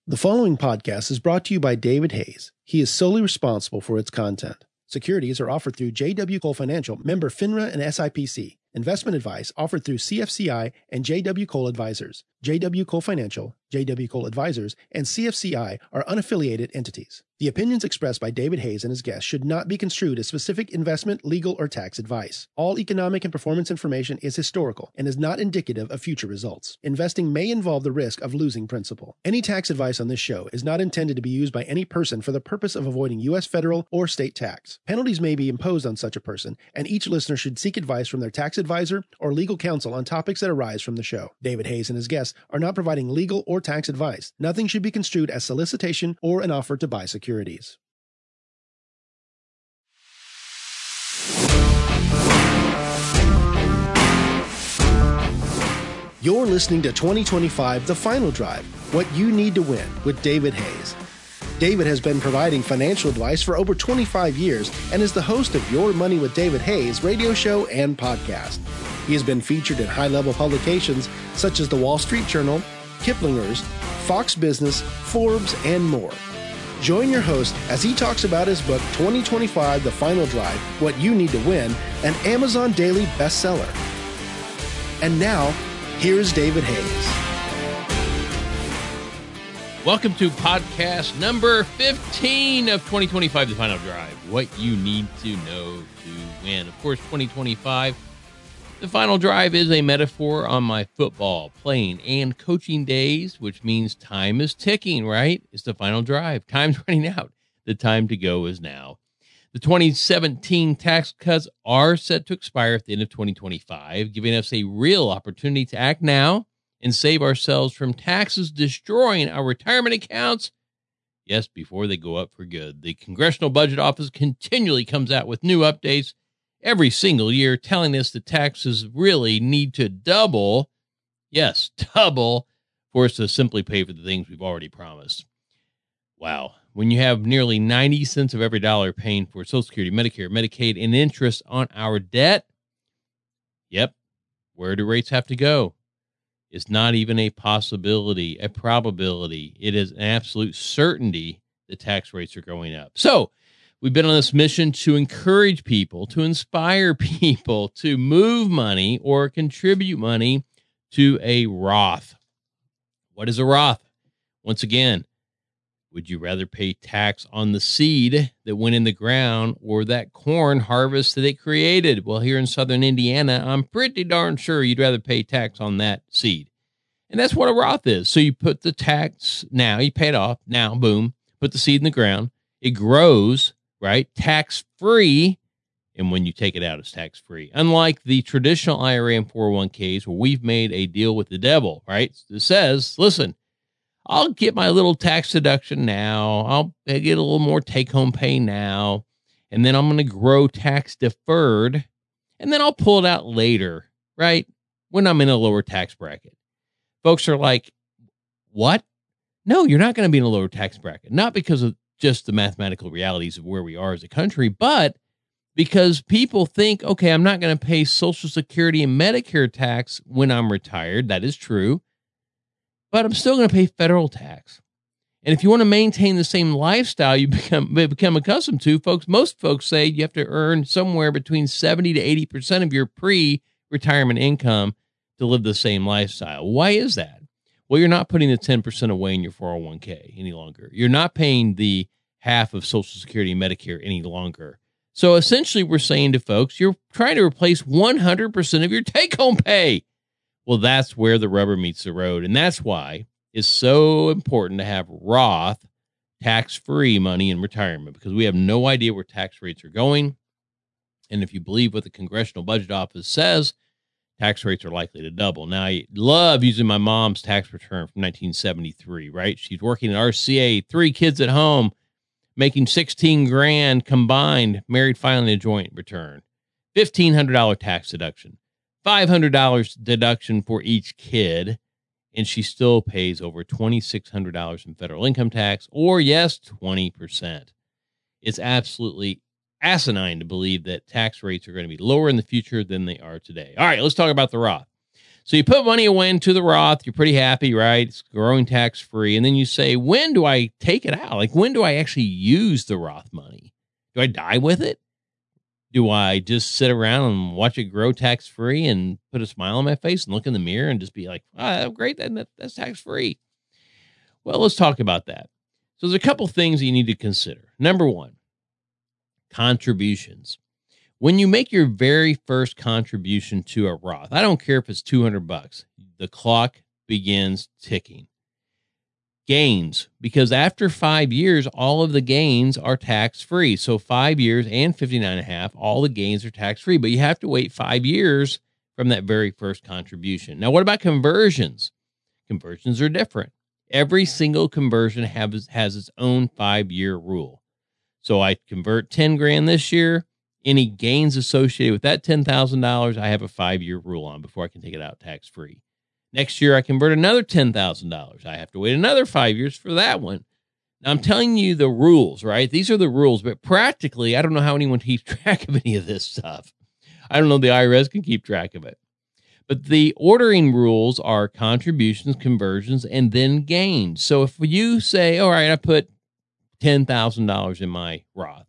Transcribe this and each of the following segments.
The following podcast is brought to you by David Hayes. He is solely responsible for its content. Securities are offered through JW Cole Financial, member FINRA and SIPC. Investment advice offered through CFCI and JW Cole Advisors. JW Cole Financial, JW Cole Advisors, and CFCI are unaffiliated entities. The opinions expressed by David Hayes and his guests should not be construed as specific investment, legal, or tax advice. All economic and performance information is historical and is not indicative of future results. Investing may involve the risk of losing principal. Any tax advice on this show is not intended to be used by any person for the purpose of avoiding U.S. federal or state tax. Penalties may be imposed on such a person, and each listener should seek advice from their tax advisor or legal counsel on topics that arise from the show. David Hayes and his guests are not providing legal or tax advice. Nothing should be construed as solicitation or an offer to buy securities. You're listening to 2025 The Final Drive, What You Need to Win with David Hayes. David has been providing financial advice for over 25 years and is the host of Your Money with David Hayes radio show and podcast. He has been featured in high-level publications such as the Wall Street Journal, Kiplinger's, Fox Business, Forbes, and more. Join your host as he talks about his book, 2025 The Final Drive, What You Need to Win, an Amazon daily bestseller. And now, here's David Hayes. Welcome to podcast number 15 of 2025, The Final Drive, what you need to know to win. Of course, 2025, The Final Drive is a metaphor on my football, playing, and coaching days, which means time is ticking, right? It's the final drive. Time's running out. The time to go is now. The 2017 tax cuts are set to expire at the end of 2025, giving us a real opportunity to act now and save ourselves from taxes destroying our retirement accounts. Yes, before they go up for good. The Congressional Budget Office continually comes out with new updates every single year telling us the taxes really need to double, yes, double, for us to simply pay for the things we've already promised. Wow. When you have nearly 90 cents of every dollar paying for Social Security, Medicare, Medicaid, and interest on our debt, yep, where do rates have to go? It's not even a possibility, a probability. It is an absolute certainty the tax rates are going up. So we've been on this mission to encourage people, to inspire people to move money or contribute money to a Roth. What is a Roth? Once again, would you rather pay tax on the seed that went in the ground or that corn harvest that it created? Well, here in southern Indiana, I'm pretty darn sure you'd rather pay tax on that seed. And that's what a Roth is. So you put the tax now, you pay it off, now, boom, put the seed in the ground. It grows, right? Tax-free. And when you take it out, it's tax-free. Unlike the traditional IRA and 401ks where we've made a deal with the devil, right? It says, listen, I'll get my little tax deduction now. I'll get a little more take-home pay now. And then I'm going to grow tax deferred. And then I'll pull it out later, right? When I'm in a lower tax bracket. Folks are like, what? No, you're not going to be in a lower tax bracket. Not because of just the mathematical realities of where we are as a country, but because people think, okay, I'm not going to pay Social Security and Medicare tax when I'm retired. That is true. But I'm still going to pay federal tax. And if you want to maintain the same lifestyle you become accustomed to, folks, most folks say you have to earn somewhere between 70 to 80% of your pre-retirement income to live the same lifestyle. Why is that? Well, you're not putting the 10% away in your 401k any longer. You're not paying the half of Social Security and Medicare any longer. So essentially we're saying to folks, you're trying to replace 100% of your take-home pay. Well, that's where the rubber meets the road. And that's why it's so important to have Roth tax-free money in retirement, because we have no idea where tax rates are going. And if you believe what the Congressional Budget Office says, tax rates are likely to double. Now, I love using my mom's tax return from 1973, right? She's working at RCA, 3 kids at home, making $16,000 combined, married filing a joint return, $1,500 tax deduction, $500 deduction for each kid, and she still pays over $2,600 in federal income tax, or yes, 20%. It's absolutely asinine to believe that tax rates are going to be lower in the future than they are today. All right, let's talk about the Roth. So you put money away into the Roth. You're pretty happy, right? It's growing tax-free. And then you say, when do I take it out? Like, when do I actually use the Roth money? Do I die with it? Do I just sit around and watch it grow tax-free and put a smile on my face and look in the mirror and just be like, oh, great, that's tax-free? Well, let's talk about that. So there's a couple things you need to consider. Number one, contributions. When you make your very first contribution to a Roth, I don't care if it's $200, the clock begins ticking. Gains, because after 5 years, all of the gains are tax-free. So 5 years and 59.5, all the gains are tax-free, but you have to wait 5 years from that very first contribution. Now, what about conversions? Conversions are different. Every single conversion has its own 5-year rule. So I convert 10 grand this year. Any gains associated with that $10,000, I have a 5-year rule on before I can take it out tax-free. Next year, I convert another $10,000. I have to wait another 5 years for that one. Now, I'm telling you the rules, right? These are the rules, but practically, I don't know how anyone keeps track of any of this stuff. I don't know if the IRS can keep track of it. But the ordering rules are contributions, conversions, and then gains. So if you say, all right, I put $10,000 in my Roth,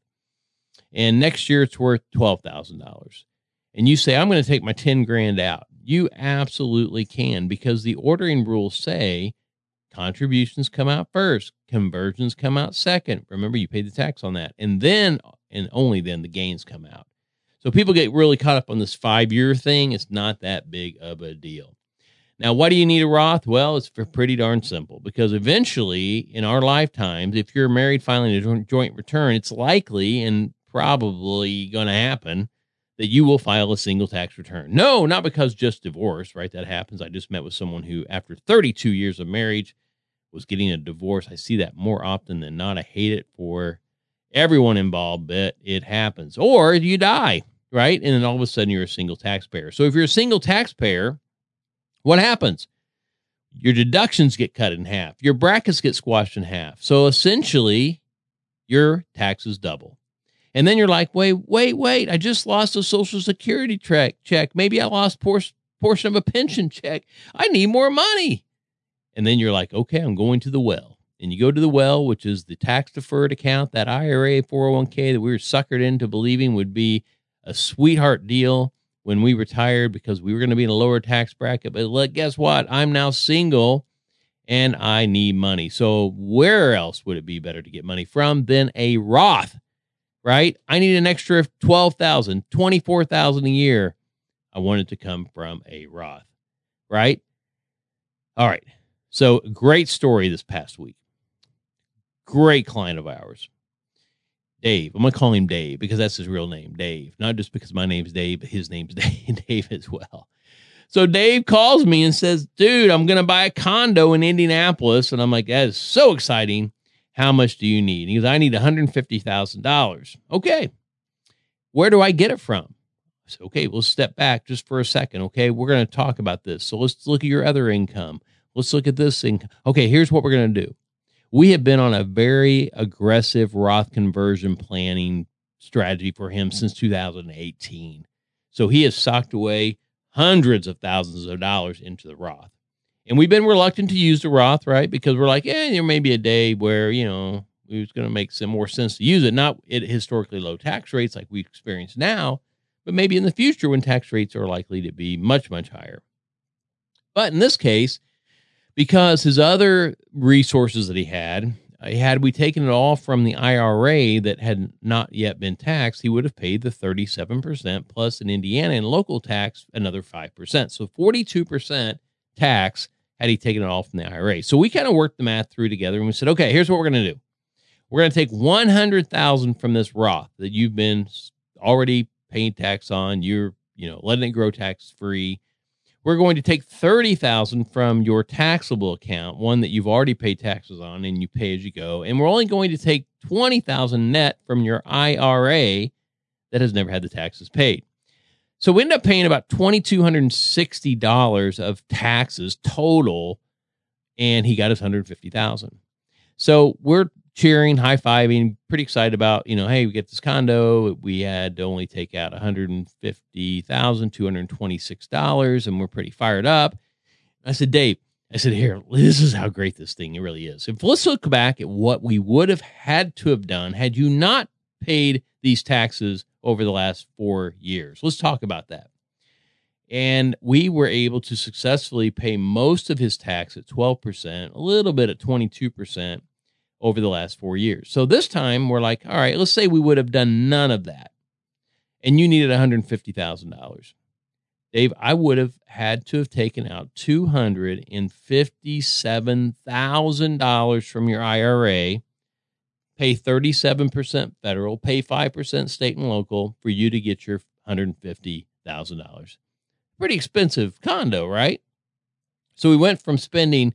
and next year it's worth $12,000. And you say, I'm going to take my 10 grand out. You absolutely can, because the ordering rules say contributions come out first, conversions come out second. Remember, you paid the tax on that. And then, and only then, the gains come out. So people get really caught up on this 5-year thing. It's not that big of a deal. Now, why do you need a Roth? Well, it's pretty darn simple, because eventually in our lifetimes, if you're married filing a joint return, it's likely and probably going to happen that you will file a single tax return. No, not because just divorce, right? That happens. I just met with someone who, after 32 years of marriage, was getting a divorce. I see that more often than not. I hate it for everyone involved, but it happens. Or you die, right? And then all of a sudden you're a single taxpayer. So if you're a single taxpayer, what happens? Your deductions get cut in half. Your brackets get squashed in half. So essentially, your taxes double. And then you're like, wait, I just lost a Social Security check. Maybe I lost portion of a pension check. I need more money. And then you're like, okay, I'm going to the well. And you go to the well, which is the tax-deferred account, that IRA 401k that we were suckered into believing would be a sweetheart deal when we retired because we were going to be in a lower tax bracket. But guess what? I'm now single and I need money. So where else would it be better to get money from than a Roth? Right? I need an extra $12,000, $24,000 a year. I want it to come from a Roth, right? All right. So great story this past week. Great client of ours, Dave. I'm going to call him Dave because that's his real name, Dave. Not just because my name's Dave, but his name's Dave as well. So Dave calls me and says, dude, I'm going to buy a condo in Indianapolis. And I'm like, that is so exciting. How much do you need? He goes, I need $150,000. Okay. Where do I get it from? I said, okay, we'll step back just for a second. Okay. We're going to talk about this. So let's look at your other income. Let's look at this income. Okay. Here's what we're going to do. We have been on a very aggressive Roth conversion planning strategy for him since 2018. So he has socked away hundreds of thousands of dollars into the Roth. And we've been reluctant to use the Roth, right? Because we're like, there may be a day where, it was going to make some more sense to use it. Not at historically low tax rates like we experience now, but maybe in the future when tax rates are likely to be much, much higher. But in this case, because his other resources that he had we taken it all from the IRA that had not yet been taxed, he would have paid the 37% plus in Indiana and local tax, another 5%. So 42% tax had he taken it all from the IRA. So we kind of worked the math through together and we said, okay, here's what we're going to do. We're going to take $100,000 from this Roth that you've been already paying tax on. You're, letting it grow tax free. We're going to take $30,000 from your taxable account, one that you've already paid taxes on and you pay as you go. And we're only going to take $20,000 net from your IRA that has never had the taxes paid. So we end up paying about $2,260 of taxes total, and he got us $150,000. So we're cheering, high-fiving, pretty excited about, hey, we get this condo. We had to only take out $150,226, and we're pretty fired up. I said, Dave, here, this is how great this thing really is. Let's look back at what we would have had to have done had you not paid these taxes over the last 4 years. Let's talk about that. And we were able to successfully pay most of his tax at 12%, a little bit at 22% over the last 4 years. So this time we're like, all right, let's say we would have done none of that, and you needed $150,000. Dave, I would have had to have taken out $257,000 from your IRA, pay 37% federal, pay 5% state and local for you to get your $150,000. Pretty expensive condo, right? So we went from spending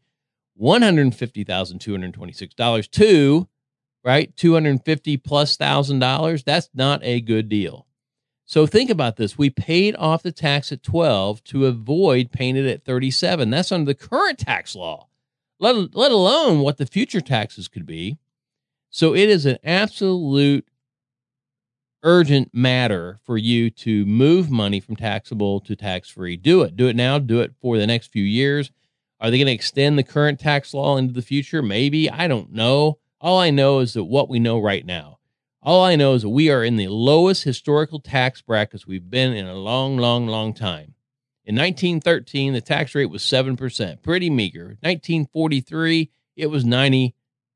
$150,226 to, right, $250 plus $1,000. That's not a good deal. So think about this. We paid off the tax at 12 to avoid paying it at 37. That's under the current tax law, let alone what the future taxes could be. So it is an absolute urgent matter for you to move money from taxable to tax-free. Do it. Do it now. Do it for the next few years. Are they going to extend the current tax law into the future? Maybe. I don't know. All I know is that what we know right now. All I know is that we are in the lowest historical tax brackets we've been in a long, long, long time. In 1913, the tax rate was 7%, pretty meager. 1943, it was 96%.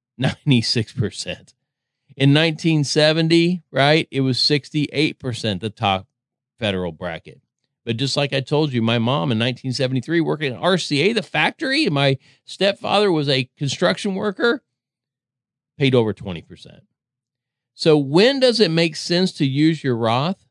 In 1970, right, it was 68%, the top federal bracket. But just like I told you, my mom in 1973 working at RCA, the factory, and my stepfather was a construction worker, paid over 20%. So when does it make sense to use your Roth?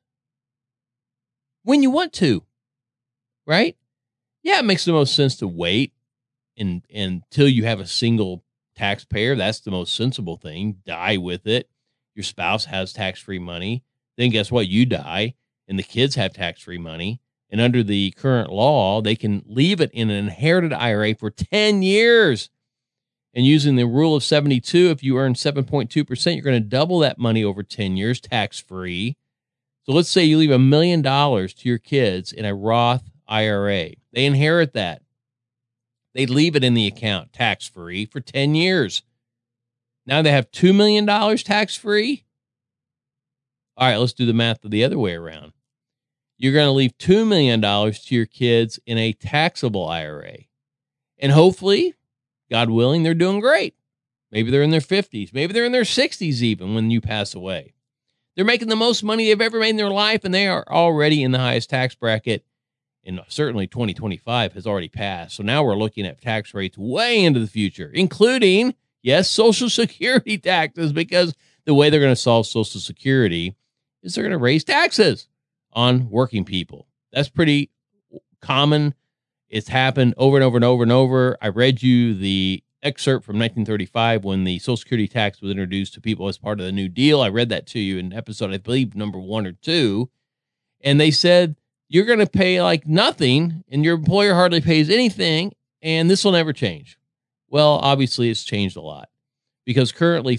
When you want to, right? Yeah, it makes the most sense to wait until you have a single taxpayer. That's the most sensible thing. Die with it. Your spouse has tax-free money. Then guess what? You die, and the kids have tax-free money. And under the current law, they can leave it in an inherited IRA for 10 years. And using the rule of 72, if you earn 7.2%, you're going to double that money over 10 years, tax-free. So let's say you leave $1 million to your kids in a Roth IRA. They inherit that. They leave it in the account, tax-free, for 10 years. Now they have $2 million tax-free. All right, let's do the math the other way around. You're going to leave $2 million to your kids in a taxable IRA. And hopefully, God willing, they're doing great. Maybe they're in their 50s. Maybe they're in their 60s even when you pass away. They're making the most money they've ever made in their life, and they are already in the highest tax bracket. And certainly 2025 has already passed. So now we're looking at tax rates way into the future, including, yes, Social Security taxes, because the way they're going to solve Social Security is they're going to raise taxes on working people. That's pretty common. It's happened over and over and over and over. I read you the excerpt from 1935 when the Social Security tax was introduced to people as part of the New Deal. I read that to you in episode, I believe, number 1 or 2. And they said, you're going to pay like nothing, and your employer hardly pays anything, and this will never change. Well, obviously, it's changed a lot, because currently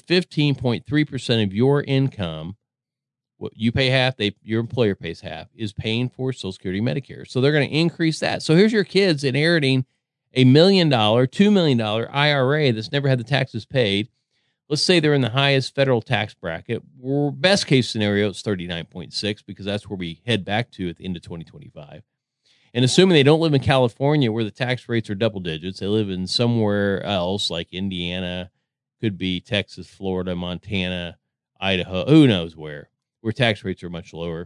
15.3% of your income, what you pay half, your employer pays half, is paying for Social Security, Medicare. So they're going to increase that. So here's your kids inheriting $1 million, $2 million IRA that's never had the taxes paid. Let's say they're in the highest federal tax bracket. Best case scenario, it's 39.6, because that's where we head back to at the end of 2025. And assuming they don't live in California where the tax rates are double digits, they live in somewhere else like Indiana, could be Texas, Florida, Montana, Idaho, who knows where tax rates are much lower.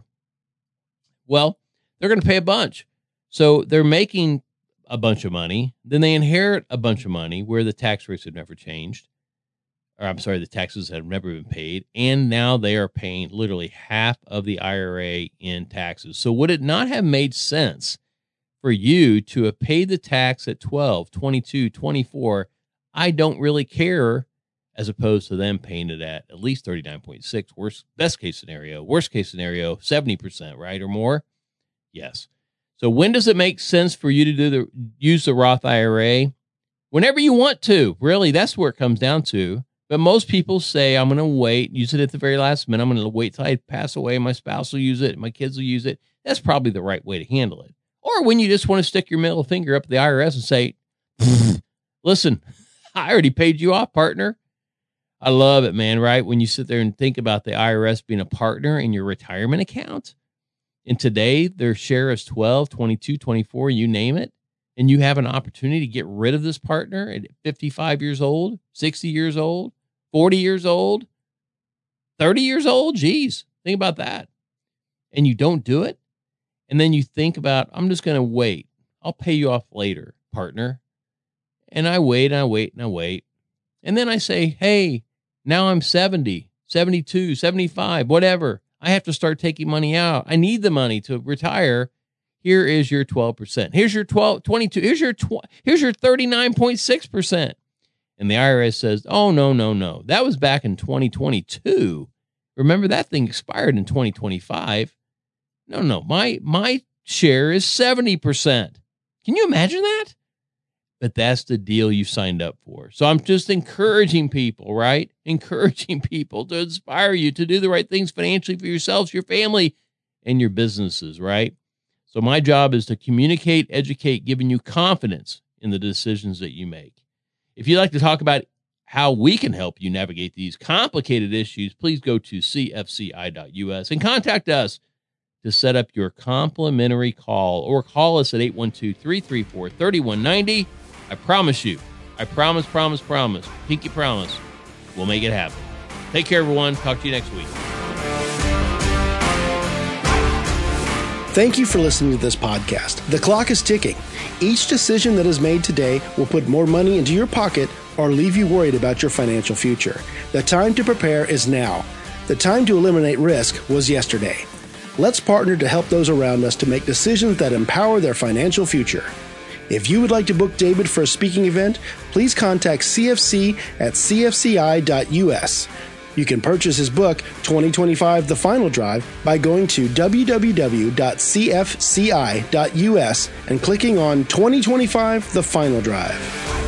Well, they're going to pay a bunch. So they're making a bunch of money. Then they inherit a bunch of money where the tax rates have never changed. Or I'm sorry, the taxes have never been paid. And now they are paying literally half of the IRA in taxes. So would it not have made sense for you to have paid the tax at 12, 22, 24? I don't really care, as opposed to them paying it at least 39.6. Best case scenario, worst case scenario, 70%, right, or more? Yes. So when does it make sense for you to use the Roth IRA? Whenever you want to, really, that's where it comes down to. But most people say, I'm going to wait, use it at the very last minute. I'm going to wait till I pass away. My spouse will use it. My kids will use it. That's probably the right way to handle it. Or when you just want to stick your middle finger up at the IRS and say, listen, I already paid you off, partner. I love it, man, right? When you sit there and think about the IRS being a partner in your retirement account, and today their share is 12, 22, 24, you name it, and you have an opportunity to get rid of this partner at 55 years old, 60 years old, 40 years old, 30 years old. Geez, think about that. And you don't do it. And then you think about, I'm just going to wait. I'll pay you off later, partner. And I wait and I wait and I wait. And then I say, hey, now I'm 70, 72, 75, whatever. I have to start taking money out. I need the money to retire. Here is your 12%. Here's your 22. Here's your 39.6%. And the IRS says, oh, no. That was back in 2022. Remember, that thing expired in 2025. No. My share is 70%. Can you imagine that? But that's the deal you signed up for. So I'm just encouraging people, right? Encouraging people to inspire you to do the right things financially for yourselves, your family, and your businesses, right? So my job is to communicate, educate, giving you confidence in the decisions that you make. If you'd like to talk about how we can help you navigate these complicated issues, please go to cfci.us and contact us to set up your complimentary call, or call us at 812-334-3190. I promise you, I promise, pinky promise, we'll make it happen. Take care, everyone. Talk to you next week. Thank you for listening to this podcast. The clock is ticking. Each decision that is made today will put more money into your pocket or leave you worried about your financial future. The time to prepare is now. The time to eliminate risk was yesterday. Let's partner to help those around us to make decisions that empower their financial future. If you would like to book David for a speaking event, please contact CFC at cfci.us. You can purchase his book, 2025 The Final Drive, by going to www.cfci.us and clicking on 2025 The Final Drive.